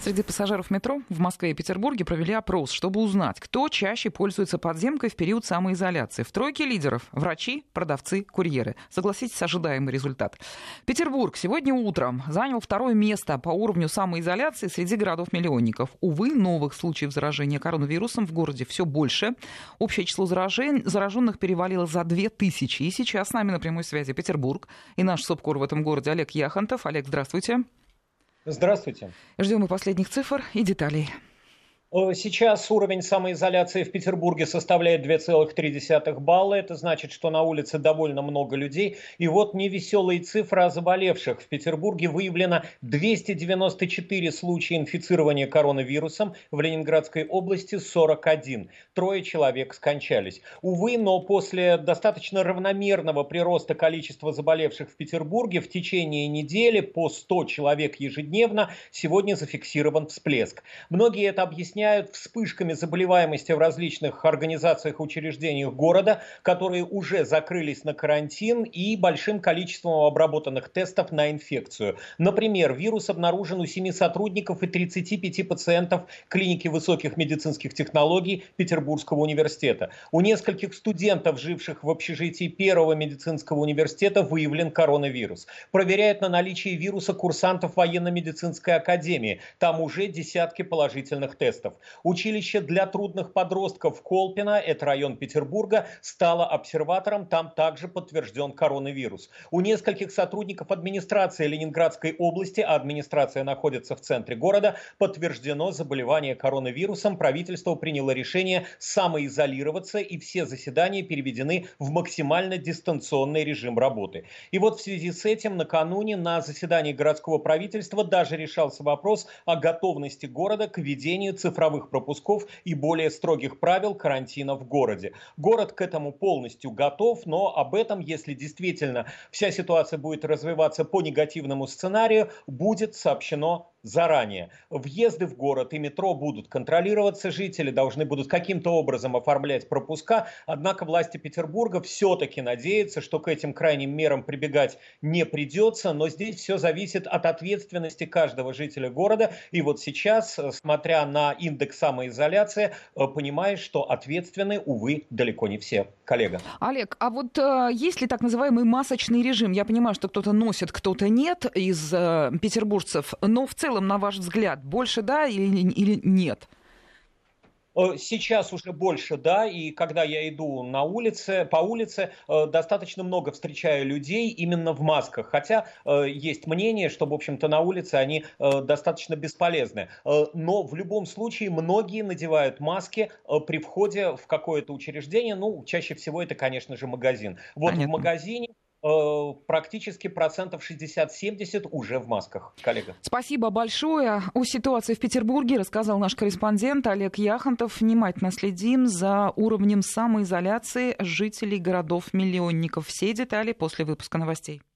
Среди пассажиров метро в Москве и Петербурге провели опрос, чтобы узнать, кто чаще пользуется подземкой в период самоизоляции. В тройке лидеров – врачи, продавцы, курьеры. Согласитесь, ожидаемый результат. Петербург сегодня утром занял второе место по уровню самоизоляции среди городов-миллионников. Увы, новых случаев заражения коронавирусом в городе все больше. Общее число зараженных перевалило за 2000. И сейчас с нами на прямой связи Петербург и наш СОБКОР в этом городе Олег Яхонтов. Олег, здравствуйте. Здравствуйте. Ждем и последних цифр и деталей. Сейчас уровень самоизоляции в Петербурге составляет 2,3 балла. Это значит, что на улице довольно много людей. И вот невеселые цифры о заболевших. В Петербурге выявлено 294 случая инфицирования коронавирусом. В Ленинградской области 41. 3 человек скончались. Увы, но после достаточно равномерного прироста количества заболевших в Петербурге в течение недели по 100 человек ежедневно сегодня зафиксирован всплеск. Многие это объясняют вспышками заболеваемости в различных организациях и учреждениях города, которые уже закрылись на карантин, и большим количеством обработанных тестов на инфекцию. Например, вирус обнаружен у 7 сотрудников и 35 пациентов клиники высоких медицинских технологий Петербургского университета. У нескольких студентов, живших в общежитии Первого медицинского университета, выявлен коронавирус. Проверяют на наличие вируса курсантов военно-медицинской академии. Там уже десятки положительных тестов. Училище для трудных подростков Колпино, это район Петербурга, стало обсерватором, там также подтвержден коронавирус. У нескольких сотрудников администрации Ленинградской области, а администрация находится в центре города, подтверждено заболевание коронавирусом. Правительство приняло решение самоизолироваться, и все заседания переведены в максимально дистанционный режим работы. И вот в связи с этим накануне на заседании городского правительства даже решался вопрос о готовности города к введению цифровых пропусков и более строгих правил карантина в городе. Город к этому полностью готов, но об этом, если действительно вся ситуация будет развиваться по негативному сценарию, будет сообщено заранее. Въезды в город и метро будут контролироваться, жители должны будут каким-то образом оформлять пропуска, однако власти Петербурга все-таки надеются, что к этим крайним мерам прибегать не придется, но здесь все зависит от ответственности каждого жителя города, и вот сейчас, смотря на индекс самоизоляции, понимаешь, что ответственны, увы, далеко не все. Коллега. Олег, а вот есть ли так называемый масочный режим? Я понимаю, что кто-то носит, кто-то нет из петербуржцев, но в целом, на ваш взгляд, больше да или нет? Сейчас уже больше, да, и когда я иду по улице, достаточно много встречаю людей именно в масках, хотя есть мнение, что, в общем-то, на улице они достаточно бесполезны. Но в любом случае многие надевают маски при входе в какое-то учреждение, чаще всего это, конечно же, магазин. Вот Понятно. В магазине практически 60-70% уже в масках, коллега. Спасибо большое. О ситуации в Петербурге рассказал наш корреспондент Олег Яхонтов. Внимательно следим за уровнем самоизоляции жителей городов-миллионников. Все детали после выпуска новостей.